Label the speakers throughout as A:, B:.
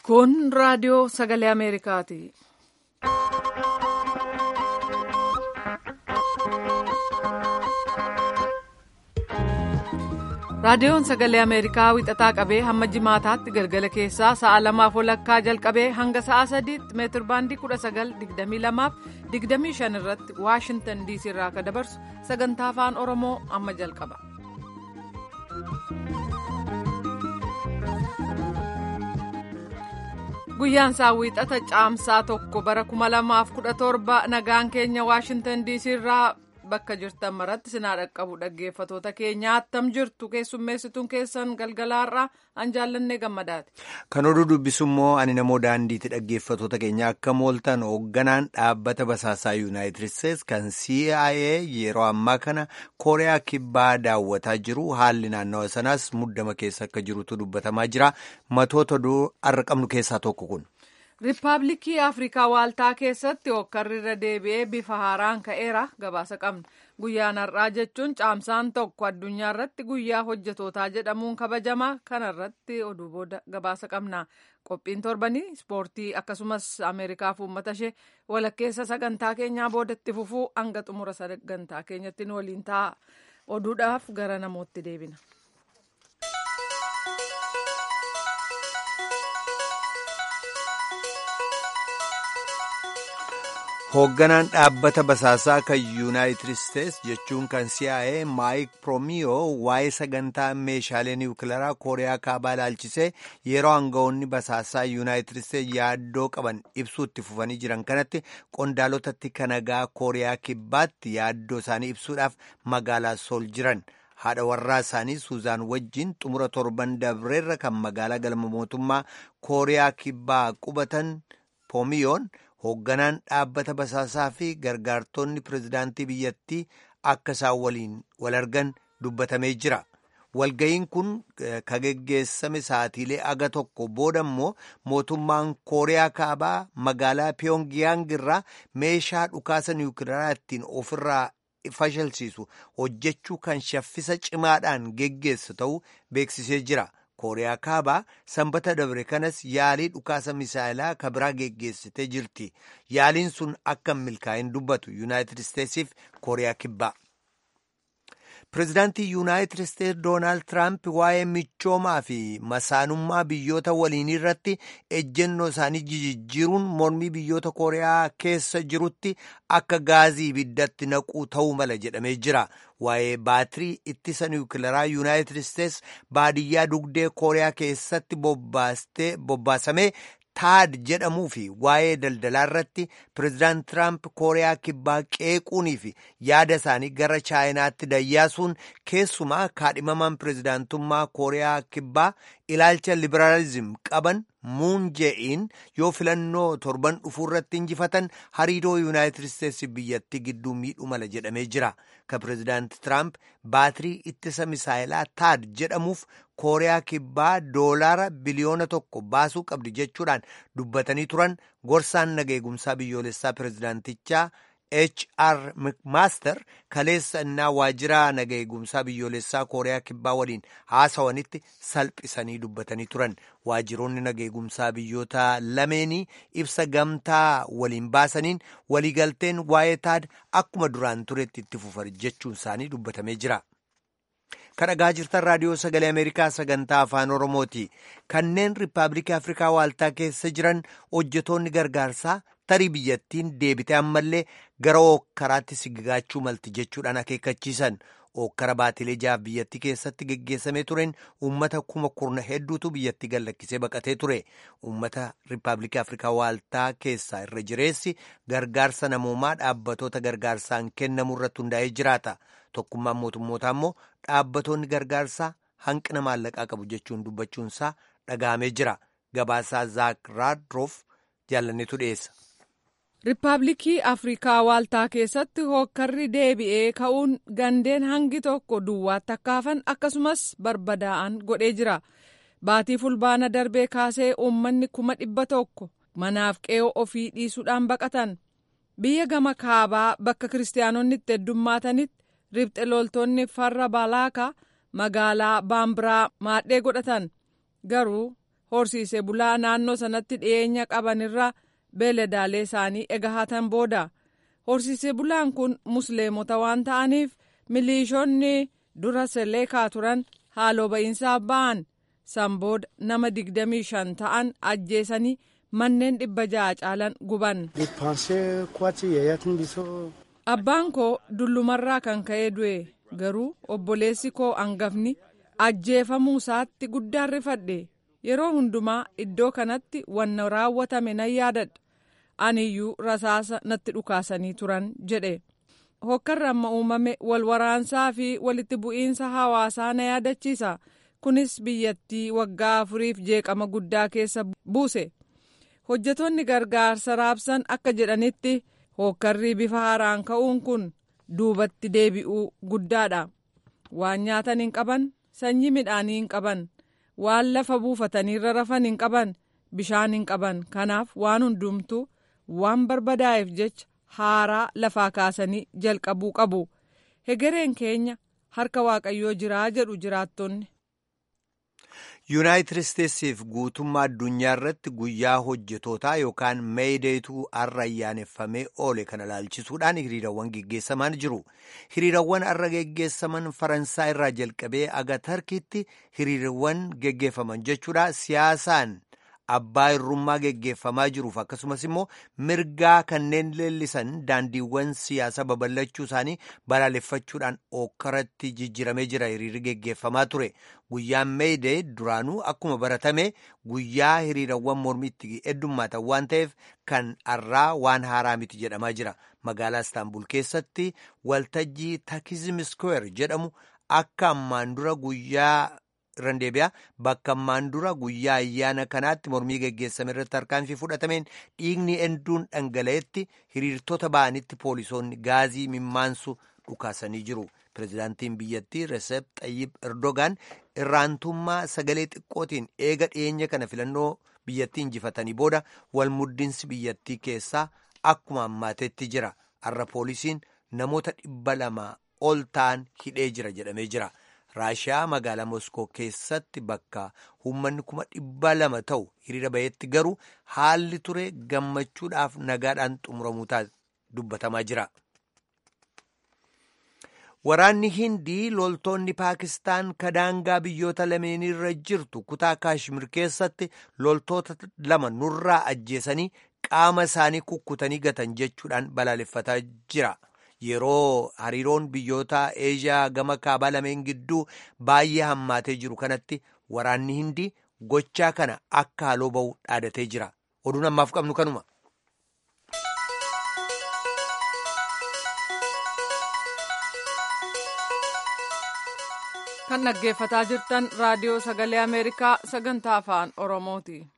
A: Kun raadiyoo sagalee Ameerikaati. Raadiyoon sagalee Ameerikaa wixataa qabee hamma jimaataatti galgala keessaa sa'a 2:00 jalqabee hanga sa'a 3:00 meetir baandii 19:22-25 irratti Waashingtan DC irraa akka dabarsu sagantaa afaan Oromoo amma jalqaba. Guyyaan isaa wixata caamsaa 1 bara 2017 nagaan keenya Waashingtan DC irraa bakka jirtan maratti sinaa dhaqqabu dhaggeeffatoota keenya attam jirtu keessummeessituun keessan galgalaarraa an jaallannee gammadaati.
B: Kan oduu dubbisummoo ani namoo daandiitti dhaggeeffatoota keenya akka mooltan hoogganaan dhaabbata basaasaa Yuunaayitid Isteets kan CIA yeroo ammaa kana Kooriyaa Kibbaa daawwataa jiru haalli naannawa sanaas muddama keessa akka jirutu dubbatamaa jira. Matoota oduu har'a qabnu keessaa tokko kun.
A: Riippaabilikii Afrikaa Waaltaa keessatti hokkarri irra deebi'ee bifa haaraan ka'eera gabaasa qabna. Guyyaan har'aa jechuun caamsaan tokko addunyaa irratti guyyaa hojjetootaa jedhamuun kabajama. Kana irratti oduu booda gabaasa qabna. Qophiin torbanii ispoortii akkasumas Ameerikaaf uummata ishee walakkeessa sagantaa keenyaa boodatti fufuu hanga xumura sagantaa keenyatti waliin ta'a. Oduudhaaf gara namootti deebina.
B: Hoogganaan dhaabbata basaasaa kan Yuunaayitid Isteets jechuun kan CIA Maayik Poompiyo waa'ee sagantaa meeshaalee niwukilaraa Kooriyaa Kaabaa ilaalchisee yeroo aangawoonni basaasaa Yuunaayitid Isteets yaaddoo qaban ibsuutti fufanii jiran kanatti qondaalotatti kanagaa Kooriyaa Kibbaatti yaaddoo isaanii ibsuudhaaf magaalaa Sool jiran. Haadha warraa isaanii Suuzaan wajjin xumura torban dabreerra kan magaalaa galma mootummaa Kooriyaa Kibbaa qubatan Poompiyoon. Hoogganaan dhaabbata basaasaa fi gargaartonni pirezidaantii biyyattii akka isaan waliin wal argan dubbatamee jira. Walga'iin kun ka geggeessame sa'aatiilee aga tokko booda immoo mootummaan Kooriyaa Kaabaa magaalaa Pyongyang irraa meeshaa dhukaasa niwukilaraa ittiin ofirraa fashalsiisu hojjechuu kan shaffisa cimaadhaan geggeessu ta'uu beeksisee jira. Kooriyaa Kaabaa sanbata dabre kanas yaalii dhukaasa misaayilaa ka biraa geggeessitee jirti. Yaaliin sun akka hin milkaa'in dubbatu Yuunaayitid Isteetsiif Kooriyaa Kibbaa. Pireezidaantii Yuunaayitid Isteets Doonaald Tiraamp waa'ee michoomaa fi masaanummaa biyyoota waliinii irratti ejjennoo isaanii jijjiiruun mormii biyyoota Kooriyaa keessa jirutti akka gaazii ibiddatti naquu ta'uu mala jedhamee jira. Waa'ee baatirii ittisa niwukilaraa Yuunaayitid Isteets baadiyyaa dugdee Kooriyaa keessatti bobbaasamee taad jedhamuu fi waa'ee daldalaa irratti pireezidaant Tiraamp Kooriyaa Kibbaa qeequunii fi yaada isaanii gara Chaayinaatti dayyaasuun keessumaa kaadhimamaan pireezidaantummaa Kooriyaa Kibbaa ilaalcha liberaalizim qaban Muun Jee'iin yoo filannoo torban dhufuu irratti injifatan hariiroo Yuunaayitid Isteets biyyattii gidduu miidhuu mala jedhamee jira. Ka pireezidaant Tiraamp baatirii ittisa misaayilaa taad jedhamuuf Kooriyaa Kibbaa $1 biliyoona baasuu qabdi jechuudhaan dubbatanii turan gorsaan nageegumsaa biyyoolessaa pireezidaantichaa HR McMaster kaleessa innaa waajjira nageegumsaa biyyoolessaa Kooriyaa Kibbaa waliin haasawanitti salphisanii dubbatanii turan. Waajjiroonni nageegumsaa biyyoota lameenii ibsa gamtaa waliin baasaniin waliigalteen waa'ee taad akkuma duraan turetti itti fufar jechuun isaanii dubbatamee jira. Kan dhagaa jirtan raadiyoo sagalee Ameerikaa sagantaa afaan Oromooti. Kanneen Riippaabilikii Afrikaa Waaltaa keessa jiran hojjetoonni gargaarsaa tarii biyyattiin deebitee ammallee gara ookkaraatti sigigaachuu malti jechuudhaan akeekkachiisan. Ookkara baatilee 6 biyyattii keessatti geggeessamee tureen uummata 10,000 hedduutu biyyattii gallakkisee baqatee ture. Uummata Riippaabilikii Afrikaa Waaltaa keessaa irra jireessi gargaarsa namoomaa dhaabbatoota gargaarsaan kennamu irratti hundaa'ee jiraata. Tokkummaan mootummootaa immoo dhaabbatoonni gargaarsaa hanqina maallaqaa qabu jechuun dubbachuunsaa dhaga'amee jira. Gabaasaa Zaak Raadroof jaallanneetu dhiyeessa.
A: Riippaabilikii Afrikaa Waaltaa keessatti hokkarri deebi'ee ka'uun gandeen hangi tokko duwwaatti akka hafan akkasumas barbadaa'an godhee jira. Baatii fulbaana darbee kaasee uummanni 100,000 manaaf qe'oo ofii dhiisuudhaan baqatan. Biyya gama kaabaa bakka kiristaanonni itti heddummaatanitti riphxe loltoonni farra Balaakaa magaalaa Baambiraa maadhee godhatan. Garuu horsiisee bulaa naannoo sanatti dhiyeenya qabanirraa beeladaalee isaanii egahatan booda. Horsiisee bulaan kun musliimota waan ta'aniif miliishonni dura Seleekaa turan haaloo ba'iinsaaf ba'an. San booda nama 25 ta'an ajjeesanii manneen 600 caalan guban. Abbaan koo dullumarraa kan ka'ee du'e, garuu obboleessi koo hangafni ajjeefamuu isaatti guddaan rifadhe. Yeroo hundumaa iddoo kanatti wanna raawwatame nan yaadadha. Aniyyuu rasaasa natti dhukaasanii turan jedhe. Hokkarri amma uumame wal waraansaa fi walitti bu'iinsa hawaasaa na yaadachiisa. Kunis biyyattii waggaa 4 jeeqama guddaa keessa buuse. Hojjetoonni gargaarsa raabsan akka jedhanitti hokkarrii bifa haaraan ka'uun kun duubatti deebi'uu guddaadha. Waan nyaatan hin qaban, sanyii midhaanii hin qaban, waan lafa buufataniirra rafan hin qaban, bishaan hin qaban. Kanaaf waan hundumtuu waan barbadaa'eef jecha haaraa lafaa kaasanii jalqabuu qabu. Hegereen keenya harka Waaqayyoo jiraa jedhu jiraattonni.
B: Yuunaayitid Isteetsiif guutummaa addunyaa irratti guyyaa hojjetootaa yookaan meedeetu har'a ayyaaneffamee oole kana ilaalchisuudhaan hiriirawwan geggeessaman jiru. Hiriirawwan har'a geggeessaman Faransaay irraa jalqabee aga Tarkiitti hiriirawwan geggeeffaman jechuudha. Siyaasaan abbaa irrummaa geggeeffamaa jiruuf akkasumas immoo mirgaa kanneen leellisan daandiiwwan siyaasaa babal'achuu isaanii balaaleffachuudhaan ookkaratti jijjiiramee jira. Hiriirri geggeeffamaa ture. Guyyaan meedee duraanuu akkuma baratame guyyaa hiriirawwan mormiitti heddummaatan waan ta'eef kan har'aa waan haaraa miti jedhamaa jira. Magaalaa Istaanbul keessatti waltajjii Takizim Square jedhamu akka ammaan dura guyyaa Randeebiyaa bakka ammaan dura guyyaa ayyaana kanaatti mormii geggeessame irratti tarkaanfii fudhatameen dhiigni hedduun dhangala'etti hiriirtota ba'anitti poolisoonni gaazii mimmaansu dhukaasanii jiru. Pireezidaantiin biyyattii Recep Tayyip Erdogan irraantummaa sagalee xiqqootiin eega dhiyeenya kana filannoo biyyattii injifatanii booda walmuddinsi biyyattii keessaa akkuma ammaatetti jira. Har'a poolisiin namoota 200 ol ta'an hidhee jira jedhamee jira. Raashiyaa magaalaa Moskoo keessatti bakka uummanni 200,000 ta'u hiriira bahetti garuu haalli ture gammachuudhaaf nagaadhaan xumuramuu dubbatamaa jira. Waraanni Hindii loltoonni Paakistaan kadaangaa biyyoota lameenirra jirtu kutaa Kaashmir keessatti loltoota 2 nurraa ajjeesanii qaama isaanii kukkutanii gatan jechuudhaan balaaleffataa jira. Yeroo hariiroon biyyoota Eeshiyaa gama kaabaa lameen gidduu baay'ee hammaatee jiru kanatti waraanni Hindii gochaa kana akka haaloo ba'u dhaadatee jira. Oduun ammaaf qabnu kanuma.
A: Kan dhaggeeffataa jirtan raadiyoo sagalee Ameerikaa sagantaa afaan Oromooti.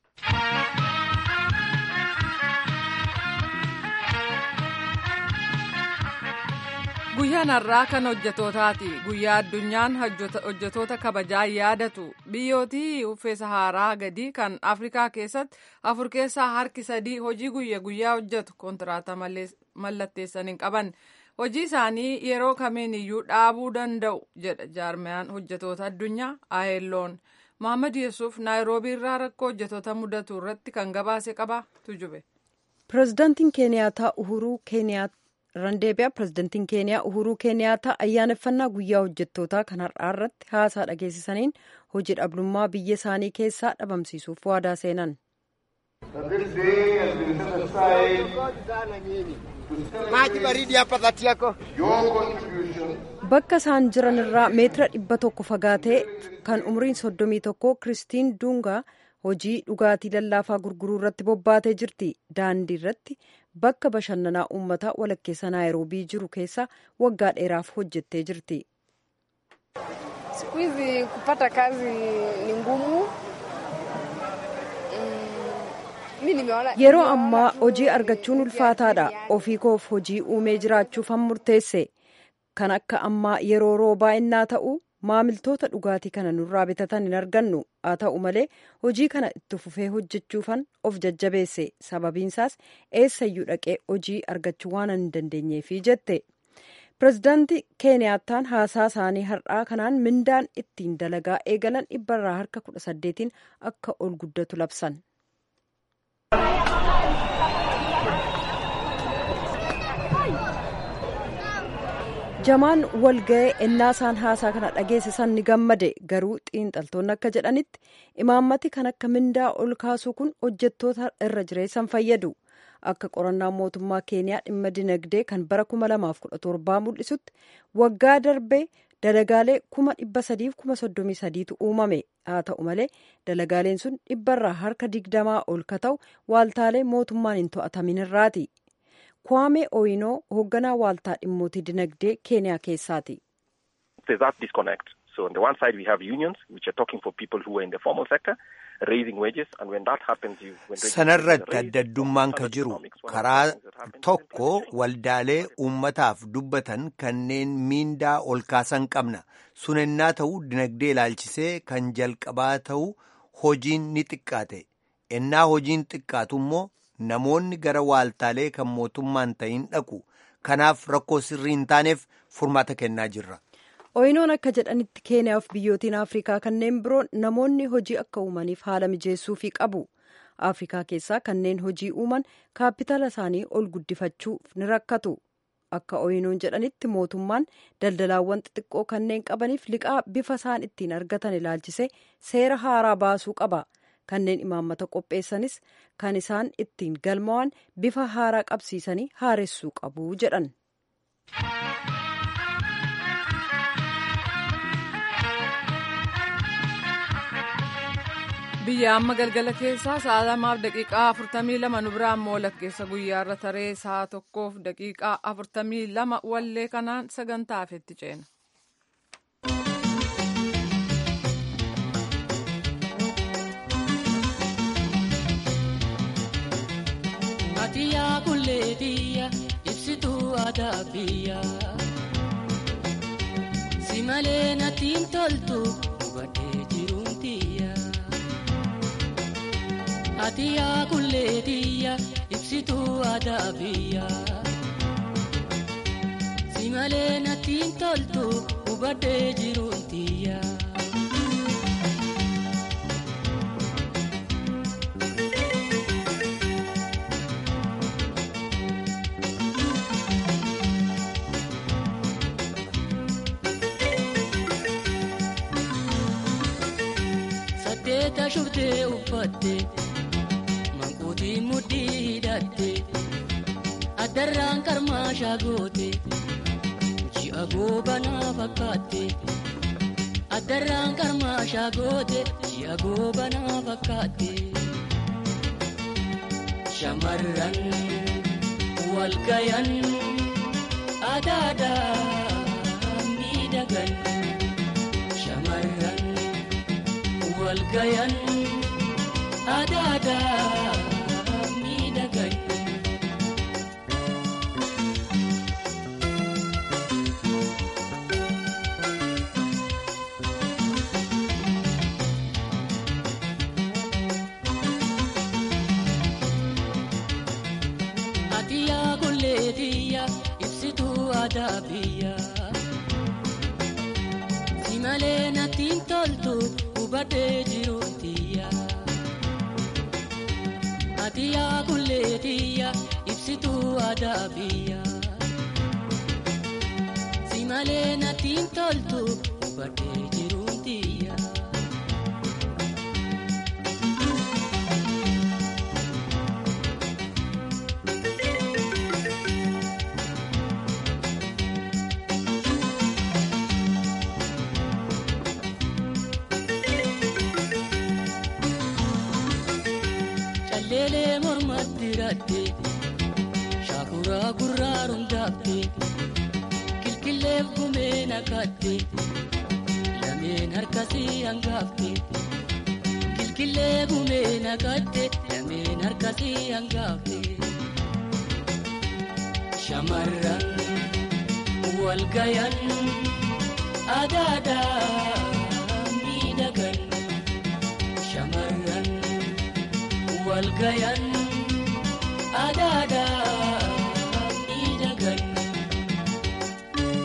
A: Guyyaan har'aa kan hojjetootaati. Guyyaa addunyaan hojjetoota kabajaa yaadatu. Biyyootii uffee Saharaa gadi kan Afrikaa keessatti 4 keessaa harki 3 hojii guyyaa hojjetu kontiraata mallatteessan hin qaban. Hojii isaanii yeroo kamiin iyyuu dhaabuu danda'u jedha jaarmiyaan hojjetoota addunyaa ILO'n. Mohaammed Yesuuf Naayiroobii irraa rakkoo hojjetoota mudatu irratti kan gabaase qaba tujube.
C: Pireezidaantiin Keeniyaa Uhuruu Randeebiyaa pireezidaantiin Keeniyaa Uhuruu Keeniyaataa ayyaaneffannaa guyyaa hojjettootaa kan har'aa irratti haasaa dhageessisaniin hojii dhabdummaa biyya isaanii keessaa dhabamsiisuuf waadaa seenan. Bakka isaan jiran irraa meetira 100 fagaatee kan umriin 31 Kiristiin Duungaa hojii dhugaatii lallaafaa gurguruu irratti bobbaatee jirti. Daandii irratti bakka bashannanaa uummataa walakkeessa Naayiroobii jiru keessa waggaa dheeraaf hojjettee jirti. Yeroo ammaa hojii argachuun ulfaataadha. Ofii koof hojii uumee jiraachuuf murteesse. Kan akka ammaa yeroo roobaa innaa ta'u maamiltoota dhugaatii kana nurraa bitatan hin argannu. Haa ta'u malee hojii kana itti fufee hojjechuufan of jajjabeesse. Sababiinsaas eessayyuu dhaqee hojii argachuu waan hin dandeenyeefi jette. Pireezidaantii Keeniyaattaan haasaa isaanii har'aa kanaan mindaan ittiin dalagaa eegalan 18% akka ol guddatu labsan. Jamaan walga'ee ennaa isaan haasaa kana dhageessisan ni gammade. Garuu xiinxaltoonni akka jedhanitti imaammati kan akka mindaa ol kaasuu kun hojjettoota irra jireessan fayyadu. Akka qorannaa mootummaa Keeniyaa dhimma dinagdee kan bara 2017 mul'isutti waggaa darbee dalagaalee 333,000tu uumame. Haa ta'u malee dalagaaleen sun 100% harka 20 ol ka ta'u waaltaalee mootummaan hin to'atamin irraati. Kwame Oyinoo hoogganaa waaltaa dhimmootii dinagdee Keeniyaa keessaati.
D: There's that disconnect. So on the one side we have unions which are talking for people who are in the formal sector raising wages, and when that happens
B: sanarratti addaddummaan ka jiru karaa tokko waldaalee uummataaf dubbatan kanneen miindaa ol kaasan qabna. Sun ennaa ta'u dinagdee ilaalchisee kan jalqabaa ta'u hojiin ni xiqqaate. Ennaa hojiin xiqqaatu immoo namoonni gara waaltaalee kan mootummaan ta'in dhaqu. Kanaaf rakkoo sirrii hin taaneef furmaata kennaa jirra.
C: Oyinoon akka jedhanitti Keeniyaaf biyyootiin Afrikaa kanneen biroon namoonni hojii akka uumaniif haala mijeessuufii qabu. Afrikaa keessaa kanneen hojii uuman kaapitaala isaanii ol guddifachuuf ni rakkatu. Akka Oyinoon jedhanitti mootummaan daldalaawwan xixiqqoo kanneen qabaniif liqaa bifa isaan ittiin argatan ilaalchisee seera haaraa baasuu qaba. Kanneen imaammata qopheessanis kan isaan ittiin galmaa'an bifa haaraa qabsiisanii haaressuu qabu jedhan.
A: Biyya amma galgala keessaa sa'a 2:42 nu biraan moolakkeessa guyyaarra taree sa'a 1:42 wallee kanaan sagantaa afeetti ceena.
E: Atiyaa kulleetiya ibsituu aadaa biyyaa si malee natiin toltu hubadhee jiruuntiya. Atiyaa kulleetiya ibsituu aadaa biyyaa si malee natiin toltu hubadhee jiruuntiya. Saddeeta shuftee uffatte. Mankuutii mudhii hidhatte addarraan karmaashaa goote ji'a goobanaa fakkaatte addarraan karmaashaa goote ji'a goobanaa fakkaatte. Shamarran walgayan adaadhaa miidhagan shamarran walgayan adaadhaa. Atiyaa kulleetiya ibsituu aadaa biyyaa si malee natiin toltu hubadhee jiruuntiya. Atiyaa kulleetiya ibsituu aadaa biyyaa si malee natiin toltu hubadhee jiruuntiya. Leelee mormatti hidhatte shaakuraa gurraaruun daabte kilkilleef gumee naqatte lameen harkasii hangaafte kilkillee gumee naqatte lameen harkasii hangaafte. Shamarran walgayan adaadhaa miidhagan shamarran. Walgayan adaadhaa miidhagan.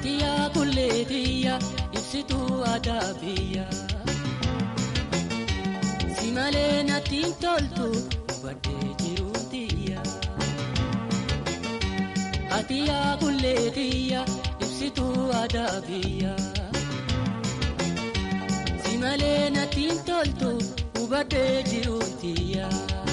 E: Atiyaa kulleetiyya ibsituu aadaa biyya. Si malee natti hin toltu hubadhee jiruutiyya. Atiyaa kulleetiyya ibsituu aadaa biyya. Si malee natti hin toltu hubadhee jiruutiyya.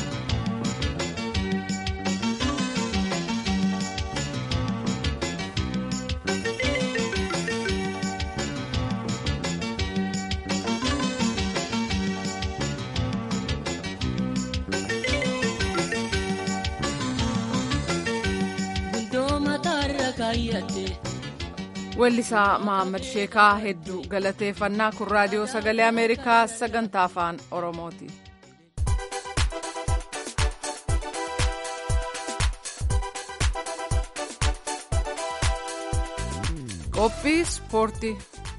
A: Weellisaa Mahammad Sheekaa hedduu galateeffannaa. Kun raadiyoo sagalee Ameerikaa sagantaa afaan Oromooti. Qophii ispoortii.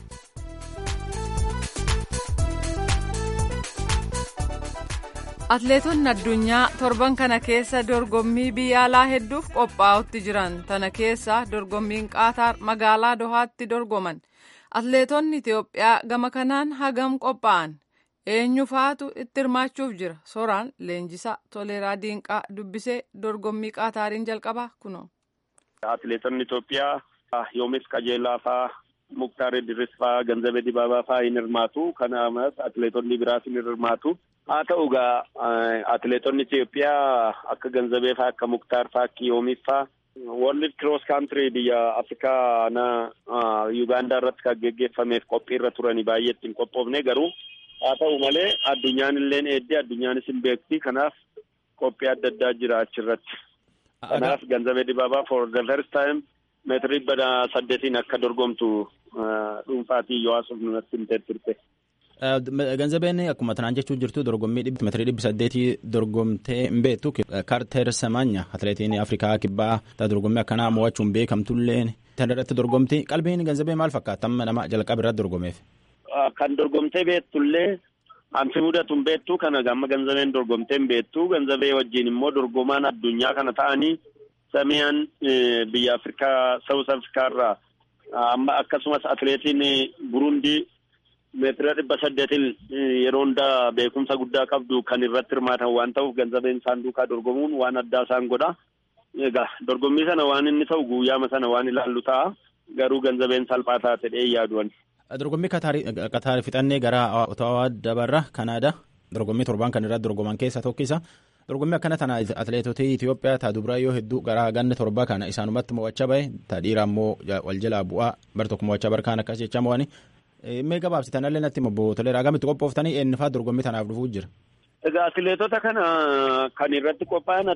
A: Atleetonni addunyaa torban kana keessa dorgommii biyya alaa hedduuf qophaa'utti jiran. Tana keessa dorgommiin Qaataar magaalaa Dohaatti dorgoman. Atleetonni Itoophiyaa gama kanaan hagam qophaa'an? Eenyu faatu itti hirmaachuuf jira? Soraan Leenjisaa Toleeraa Diinqaa dubbisee dorgommii Qaataariin jalqabaa kunoo.
F: Atleetonni Itoophiyaa Yoomis Qajeelaa faa, Muktaar Idris faa, Ganzabee Dibaabaa faa hin hirmaatu. Kanaafis atleetonni biraas hin hirmaatu. Haa ta'u egaa atleetonni Itoophiyaa akka Ganzabee faa, akka Muktaar faa, akka Yoomis faa World Cross Country biyya Afrikaa Yuugaandaa irratti kan geggeeffameef qophii irra turanii baay'ee ittiin qophoofne garuu haa ta'u malee addunyaan illeen eeddee addunyaanis hin beekti. Kanaaf qophii adda addaa jira achirratti. Kanaaf Ganzabee Dibaabaa for the first time meetirii 8 akka dorgomtu dhuunfaatii yoo haasofnu natti himtee turte.
G: Ganzabeen akkuma tanaan jechuun jirtu dorgommii meetirii 8 dorgomtee hin beektu. Kaarter Samaanya atleetiin Afrikaa kibbaa dorgommii akkanaa mo'achuun beekamtulleen tan irratti dorgomti. Qalbiin Ganzabee maal fakkaata? Amma nama jalqaba irratti dorgomeef.
F: Kan dorgomtee beektullee anfi mudatu hin beektu. Kana gamma Ganzabeen dorgomtee hin beektu. Ganzabee wajjin immoo dorgomaan addunyaa kana ta'anii Samiyaan biyya Afrikaa South Afrikaa irraa amma akkasumas atleetiin Burundii meetira 800 yeroo hundaa beekumsa guddaa qabdu kan irratti hirmaatan waan ta'uuf Ganzabeen isaan duukaa dorgomuun waan addaa isaan godha. Egaa dorgommii sana waan inni ta'u guyyaama sana waan ilaallu ta'a. Garuu Ganzabeen salphaa taatee yaaduwan.
G: Dorgommii Qataar fixannee gara Ottawa dabarra Kanaadaa dorgommii torban kan irratti dorgoman keessa tokkisa. Dorgommii akkana tana atleetotii Itoophiyaa taa dubaraa yoo hedduu gara ganna torba kana isaanumatti mo'achaa bahe taa dhiiraa immoo wal jalaa bu'aa bar tokko mo'achaa barkaan akkas jechaa mo'anii. Mee gabaabsitanallee natti obbo Toleeraa gamitti qophooftanii eenyufaa dorgommii tanaaf dhufuu jira?
F: Egaa atleetota kana kan irratti qophaa'an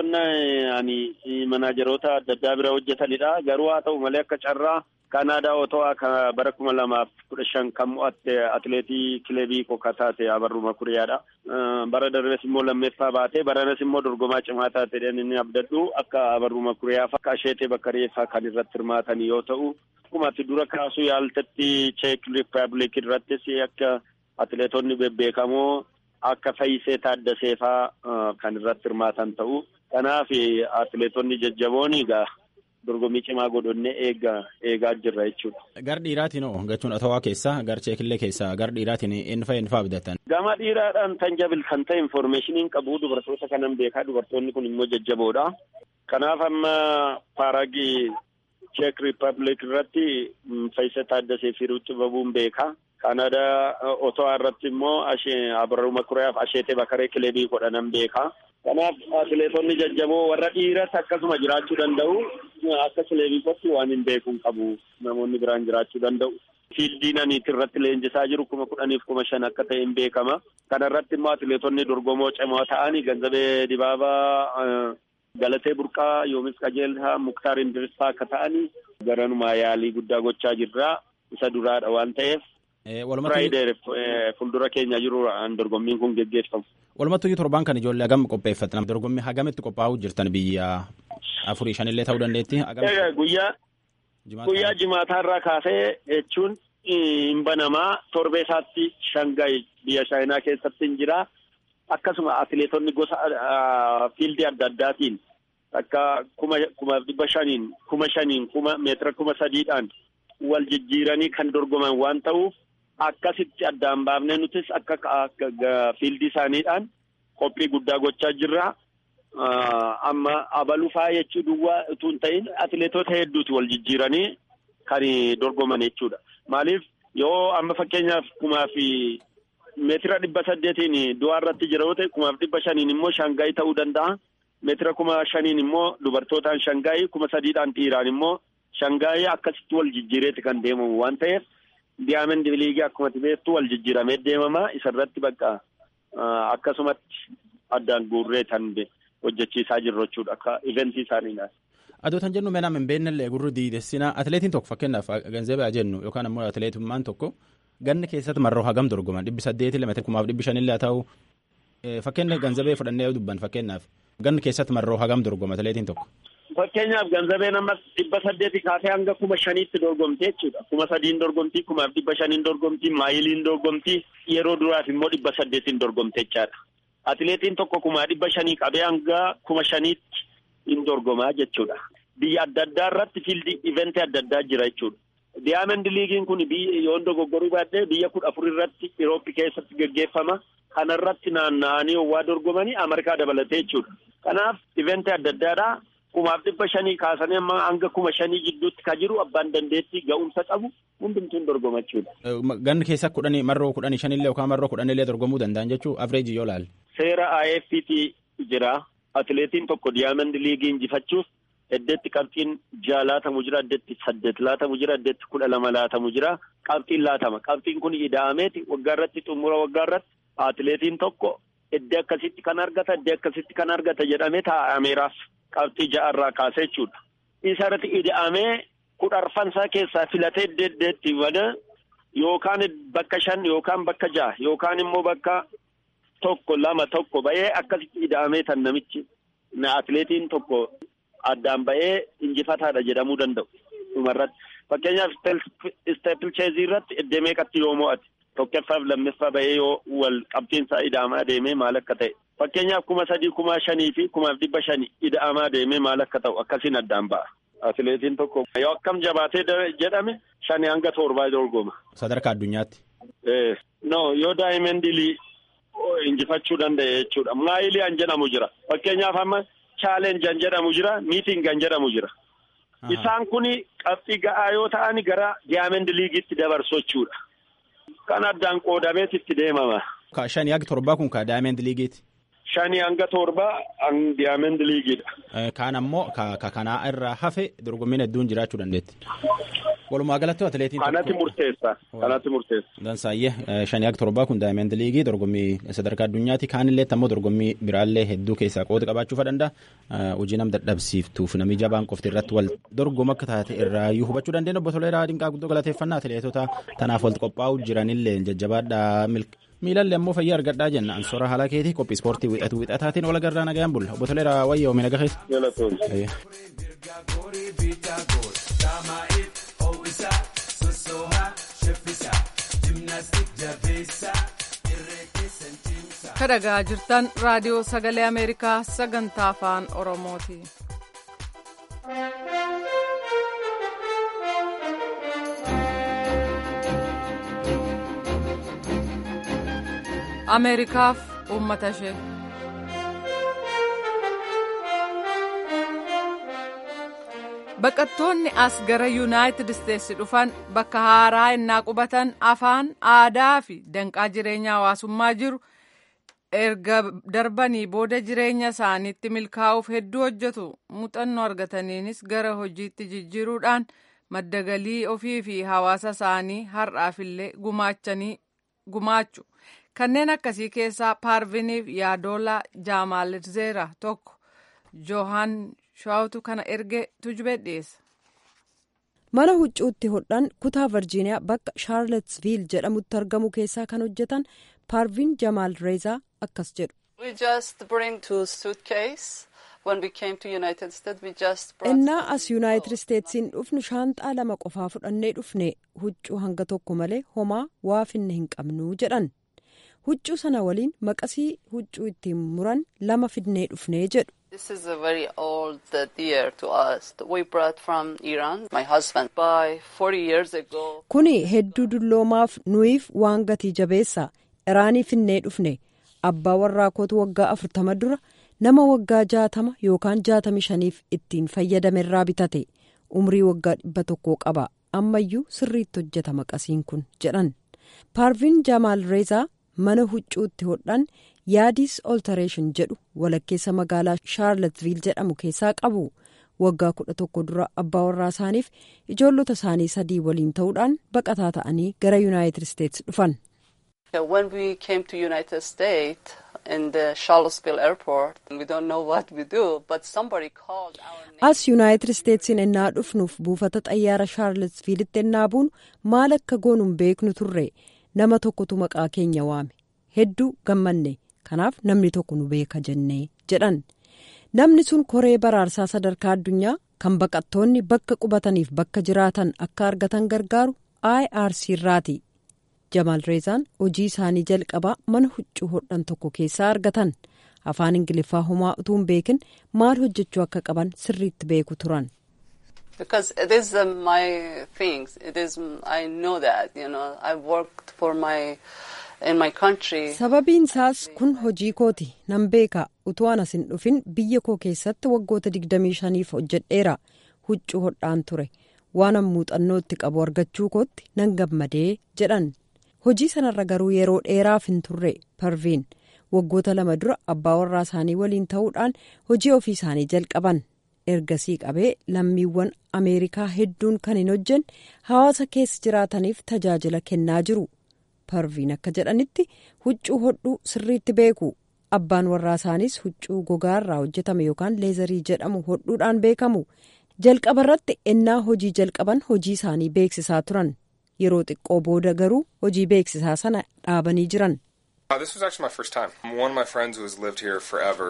F: atleetonni manaajeroota adda addaa bira hojjetanidha. Garuu haa ta'u malee akka carraa Kanaadaa Ottawaa bara 2015 kan mo'atte atleetii kilebii Koka taate Abarruu Makuriyaadha. Bara darbees immoo lammeeffaa baatee baranas immoo dorgomaa cimaa taate inni abdadhu akka Abarruu Makuriyaa akka Asheetee Bakkareeffaa kan irratti hirmaatan yoo ta'u. Akkuma dura kaasuu yaaltatti Cheek Riippaabilik irrattis akka atleetonni bebbeekamoo akka Fayyisee Taaddasee fa'aa kan irratti hirmaatan ta'u. Kanaaf atleetonni jajjaboon egaa dorgommii cimaa godhonnee eegaa jirra jechuudha.
G: Gar dhiiraatiin gachuun Ottawaa keessaa gar Cheekillee keessaa gar dhiiraatiin eenyufaa abdatan?
F: Gama dhiiraadhaan tanjabil kan ta'e infoormeeshiniin qabu dubartoota kanan beekaa. Dubartoonni kun immoo jajjaboodha. Kanaaf amma Paaragii Cheek Riippaabilik irratti Fayyisee Taaddasee fi Ruutti Babuun beekaa. Kanaadaa Ottawaa irratti immoo Abarruu Makuriyaaf Asheetee Bakkaree kilebii godhanan beekaa. Kanaaf atleetonni jajjaboo warra dhiiras akkasuma jiraachuu danda'u. Akka kilebiitti waan hin beekuun qabu namoonni biraan jiraachuu danda'u. Fiildiin aniitti irratti leenjisaa jiru 10,000 akka ta'e hin beekama. Kana irratti immoo atleetonni dorgomoo cimoo ta'anii Ganzabee Dibaabaa, Galatee Burqaa, Yoomis Qajeelaa, Muktaar Idris akka ta'anii garanumaa yaalii guddaa gochaa jirra. Isa duraadha waan ta'eef. Friday fuuldura keenya jiru dorgommiin kun geggeeffamu.
G: Walumattuu torban kan ijoollee hagam qopheeffatan dorgommii hagamitti qophaa'uu jirtan biyya 4-5 illee ta'uu dandeetti.
F: Guyyaa jimaataa irraa kaasee jechuun hin banamaa torbee isaatti Shangaay biyya Chaayinaa keessatti hin jira. Akkasuma atleetonni gosa fiildii adda addaatiin akka 5,000, 5,000, meetira 3,000 wal jijjiiranii kan dorgoman waan ta'uuf akkasitti addaan baafnee nutis akka fiildii isaaniidhaan qophii guddaa gochaa jirra. Amma abaluu fa'aa jechuu duwwaa utuu hin ta'in atileetota hedduutu wal jijjiiranii kan dorgoman jechuudha. Maaliif yoo amma fakkeenyaaf 1000 meetira 800 du'aa irratti jira yoo ta'e 1500 immoo Shangaay ta'uu danda'a. Meetira 5000 immoo dubartootaan Shangaay 3000 dhiiraan immoo Shangaay akkasitti wal jijjiireeti kan deemamu waan ta'eef Diamond League akkuma beektu wal jijjiiramee deemama. Isarratti bakka akkasumatti addaan guurree tan hojjechiisaa jirru jechuudha akka eventii isaaniidhaan.
G: Adootan jennu meenaa hin beennellee gurru diidessinaa atileetiin tokko fakkeenyaaf ganzabee jennu yookaan ammoo atileetummaan tokko ganna keessatti marroo hagam dorgoman 800 meetira 1500 haa ta'u fakkeenya ganzabee fudhannee dubban fakkeenyaaf ganna keessatti marroo hagam dorgoma atileetiin tokko.
F: Fakkeenyaaf ganzabeen amma 800 kaasee hanga 5,000tti dorgomtee jechuudha. 3,000 dorgomtii 5,500 dorgomtii maayiliin dorgomtii yeroo duraaf immoo 800 dorgomtee jechaadha. Atileetiin tokko 500 qabee hanga 5,000tti hin dorgomaa jechuudha. Biyya adda addaa irratti fiildi iventii adda addaa jira jechuudha. Diamond League'n kun yoo dogoggoruu baadhee biyya 14 irratti Irooppii keessatti gaggeeffama. Kana irratti naanna'anii waa dorgomanii Ameerikaa dabalatee jechuudha. Kanaaf iventii adda addaadhaa 5,500 kaasanii amma hanga 5,000 jidduutti ka jiru abbaan dandeettii ga'umsa qabu hundumtuun dorgomachuudha.
G: Ganni keessa marroo 15 illee yookaan marroo 10 illee dorgomuu danda'an jechuun average yoo laalle.
F: Seera IFFT jira. Atileetiin tokko Diamond League injifachuuf eddeetti qabxiin 6 laatamu jira, eddeetti 8 laatamu jira, eddeetti 12 laatamu jira. Qabxiin laatama. Qabxiin kun ida'ameeti waggaa irratti xumura waggaa irratti atileetiin tokko eddee akkasitti kan argata jedhamee taa'ameeraaf. Qabxii 6 irraa kaasee jechuudha. Isa irratti ida'amee 10 keessaa filatee eddeetti wada yookaan bakka 5 yookaan bakka 6 yookaan immoo bakka 1 2 1 ba'ee akkasitti ida'amee tan namichi atileetiin tokko addaan ba'ee injifataadha jedhamuu danda'u. Dhumarratti fakkeenyaaf Steeple Cheezii irratti eddee meeqatti yoo mo'ate tokkoffaaf lammaffaa ba'ee yoo wal qabxiinsaa ida'amaa deemee maal akka ta'e. Fakkeenyaaf 3,000, 5,000 fi 5,500 ida'amaa deemee maal akka ta'u akkasiin addaan ba'a. Atileetiin tokko yoo akkam jabaatee jedhame 5 hanga 7 dorgoma.
G: Sadarkaa addunyaatti.
F: Yoo Diamond League injifachuu danda'e jechuudha. Maayilii an jedhamu jira. Fakkeenyaaf amma challenge an jedhamu jira, meeting an jedhamu jira. Isaan kuni qabxii ga'aa yoo ta'an gara Diamond League'itti dabarsu jechuudha. Kan addaan qoodameet itti deemama.
G: 5 hanga 7 kun ka Diamond League'itti.
F: 5 hanga 7 an Diamond League'idha.
G: Kaan ammoo ka kanaa irraa hafe dorgommiin hedduun jiraachuu dandeetti. Walumaa galatti atileetiin
F: kanatti murteessa.
G: Dansaayyee 5 hanga 7 kun Diamond League dorgommii sadarkaa addunyaatti kaanillee ammoo dorgommii biraallee hedduu keessaa qooda qabaachuu danda'a. Hojii nam dadhabsiiftuuf namni jabaan qofti irratti wal dorgoma akka taate irraa iyyuu hubachuu dandeenya. Obbo Toleeraa Dinqaa guddoo galateeffannaa atileetota tanaaf walitti qophaa'uu jiranillee jajjabaadhaa miilallee ammoo fayyaa argadhaa jenna. Ansoora haala keetii qophii ispoortii wixataatiin wal agarraa nagayaan bulla. Obbo Toleeraa wayyaa oomina gaheessa.
A: Kadhagaa jirtan raadiyoo sagalee Ameerikaa sagantaa afaan Oromooti. Ameerikaaf uummata ishee. Baqattoonni as gara Yuunaayitid Isteetsi dhufan bakka haaraa innaa qubatan afaan, aadaa fi danqaa jireenya hawaasummaa jiru erga darbanii booda jireenya isaaniitti milkaa'uuf hedduu hojjetu. Muuxannoo argataniinis gara hojiitti jijjiiruudhaan madda galii ofii fi hawaasa isaanii har'aafillee gumaachu. Kanneen akkasii keessaa Paarviniif Yaadoolaa Jaamaalzeera tokko. Johan Shaawtu kana erge tujubee dhiyeessa.
C: Mana huccuutti hodhan kutaa Virgiiniyaa bakka Shaarletsviil jedhamutti argamu keessaa kan hojjetan Paarvin Jaamaalzeera akkas jedhu. Innaa as Yuunaayitid Isteetsiin dhufnu shaanxaa 2 qofaa fudhannee dhufne huccuu hanga tokko malee homaa waa finne hin qabnu jedhan. Huccuu sana waliin maqasii huccuu ittiin muran 2 fidnee dhufnee jedhu.
H: This is a very old deer to us. We brought from Iran. My husband by 40 years ago.
C: Kuni hedduu dulloomaaf nuyiif waan gatii jabeessa. Iraanii finnee dhufne. Abbaa warraa kootu waggaa 40 dura nama waggaa 60 yookaan 65f ittiin fayyadamerraa bitate. Umrii waggaa 100 qaba. Ammayyuu sirriitti hojjetama qasiin kun jedhan. Parvin Jamal Reza mana huccuutti hodhan yaadis alteration jedhu walakkeessa magaalaa Charlottesville jedhamu keessaa qabu. Waggaa 11 dura abbaa warraa isaaniif ijoollota isaanii 3 waliin ta'uudhaan baqataa ta'anii gara United States dhufan.
H: When we came to United States in the Charlottesville airport, we don't know what we do, but somebody called our name.
C: As United Statesin ennaa dhufnuuf buufata xayyaara Charlottesvilletti ennaa buunu maal akka goonuun beeknu turre. Nama tokkotu maqaa keenya waame. Hedduu gammanne. Kanaaf namni tokko nu beeka jennee jedhan. Namni sun koree baraarsaa sadarkaa addunyaa kan baqattoonni bakka qubataniif bakka jiraatan akka argatan gargaaru IRC irraati. Jamal Rezaan hojii isaanii jalqabaa mana huccuu hodhan tokko keessaa argatan. Afaan Ingiliffaa homaa utuu hin beekin maal hojjechuu akka qaban sirriitti beeku turan.
H: Because it is my things. It is I know that, I worked for in my country.
C: Sababiin isaas kun hojii kooti nan beeka utuu anas hin dhufin biyya koo keessatti waggoota 25f hojjedheera. Huccuu hodhaan ture. Waan muuxannoo itti qabu argachuu kootti nan gammadee jedhan. Hojii sanarra garuu yeroo dheeraaf hin turre. Parviin waggoota 2 dura abbaa warraa isaanii waliin ta'uudhaan hojii ofii isaanii jalqaban. Ergasii qabee lammiiwwan Ameerikaa hedduun kan hin hojjenne hawaasa keessa jiraataniif tajaajila kennaa jiru. Parviin akka jedhanitti huccuu hodhuu sirriitti beeku. Abbaan warraa isaaniis huccuu gogaarraa hojjetame yookaan leezarii jedhamu hodhuudhaan beekamu. Jalqabarratti ennaa hojii jalqaban hojii isaanii beeksisaa turan. Yeroo xiqqoo booda garuu hojii beeksisaa sana dhaabanii jiran.
I: This was actually my first time. One of my friends who has lived here forever.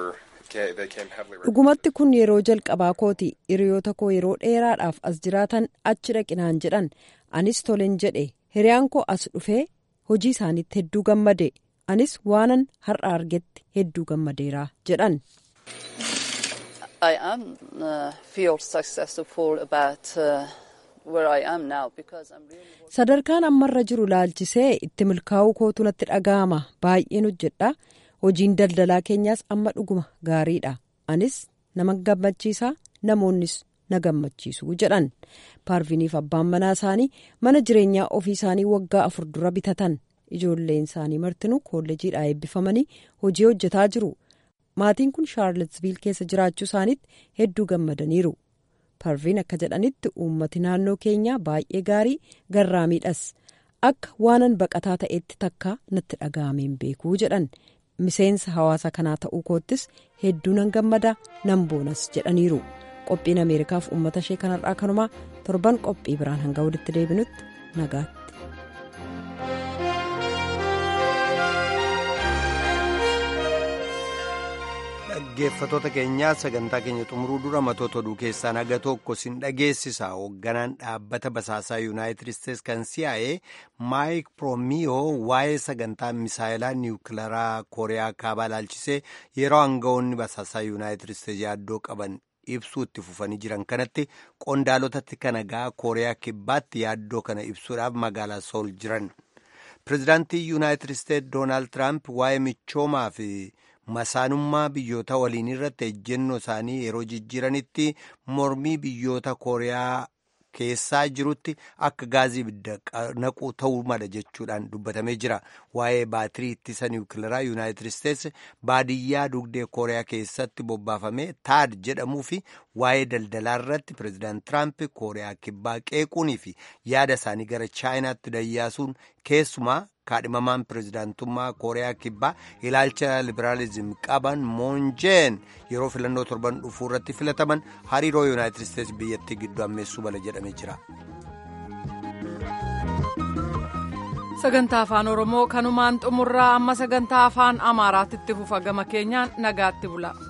C: Dhugumatti kun yeroo jalqabaa kooti. Hiriyoota koo yeroo dheeraadhaaf as jiraatan achi dhaqinaan jedhan. Anis tolen jedhe. Hiriyaan koo as dhufee hojii isaaniitti hedduu gammade. Anis waanan har'a argetti hedduu gammadeera jedhan.
H: I am feel successful about where I am now because I'm really.
C: Sadarkaan ammarra jiru laalchisee itti milkaa'uu kootu natti dhaga'ama. Baay'een hojjedha. Hojiin daldalaa keenyaas amma dhuguma gaariidha. Anis nama gammachiisaa namoonnis na gammachiisu jedhan. Parviniif abbaan manaa isaanii mana jireenyaa ofii isaanii waggaa 4 dura bitatan. Ijoolleen isaanii martinuu kolleejiidhaa eebbifamanii hojii hojjetaa jiru. Maatiin kun Charlottesville keessa jiraachuu isaaniitti hedduu gammadaniiru. Parvin akka jedhanitti uummati naannoo keenyaa baay'ee gaarii garraamiidhas. Akka waanan baqataa ta'etti takka natti dhaga'ameen beekuu jedhan. Miseensa hawaasa kanaa ta'uu koottis hedduu nan gammada nan boonas jedhaniiru. Qophiin Ameerikaaf uummata ishee kanarraa kanumaa torban qophii biraan hanga walitti deebinutti nagaatti.
B: Dhaggeeffattoota keenyaa sagantaa keenya xumuruu dura matoota oduu keessaa naga tokko sin dhageessisa. Hoogganaan dhaabbata basaasaa Yuunaayitid Isteets kan CIA Maayik Poompeeyoo waa'ee sagantaa misaayilaa niwukilaraa Kooriyaa kaabaa ilaalchisee yeroo aangawoonni basaasaa Yuunaayitid Isteets yaaddoo qaban ibsuu itti fufanii jiran kanatti qondaalotatti kanagaa Kooriyaa kibbaatti yaaddoo kana ibsuudhaaf magaalaa Sool jiran. Pireezidaantii Yuunaayitid Isteets Doonaald Tiraamp waa'ee michoomaa fi masaanummaa biyyoota waliin irratti ejjennoo isaanii yeroo jijjiiranitti mormii biyyoota Kooriyaa keessaa jirutti akka gaazii ibidda naquu ta'uu mala jechuudhaan dubbatamee jira. Waa'ee baatirii ittisa niwukilaraa Yuunaayitid Isteets baadiyyaa dugdee Kooriyaa keessatti bobbaafame taad jedhamuu fi waa'ee daldalaa irratti pireezidaant Tiraamp Kooriyaa kibbaa qeequunii fi yaada isaanii gara Chaayinaatti dayyaasuun keessumaa kaadhimamaan pireezidaantummaa Kooriyaa kibbaa ilaalcha liberaalizim qaban moonjeen yeroo filannoo torban dhufuu irratti filataman hariiroo Yuunaayitid Isteets biyyattii gidduu ammeessuu bala jedhamee jira.
A: Sagantaa afaan Oromoo kanumaan xumurraa amma sagantaa afaan Amaaraatti fufa gama keenyaan nagaatti bula.